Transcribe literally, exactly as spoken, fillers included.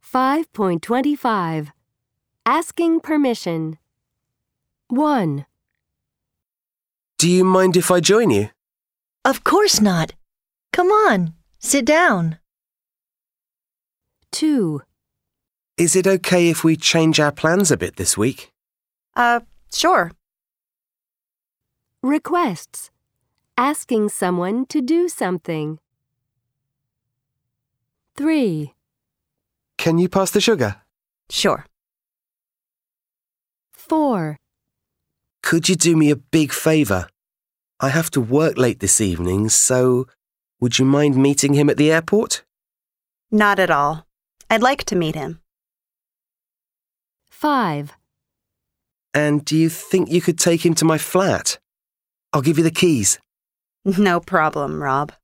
five point two five. Asking permission. one. Do you mind if I join you? Of course not. Come on, sit down. two. Is it okay if we change our plans a bit this week? Uh, sure. Requests. Asking someone to do something. three. Can you pass the sugar? Sure. four. Could you do me a big favour? I have to work late this evening, so would you mind meeting him at the airport? Not at all. I'd like to meet him. five. And do you think you could take him to my flat? I'll give you the keys. No problem, Rob.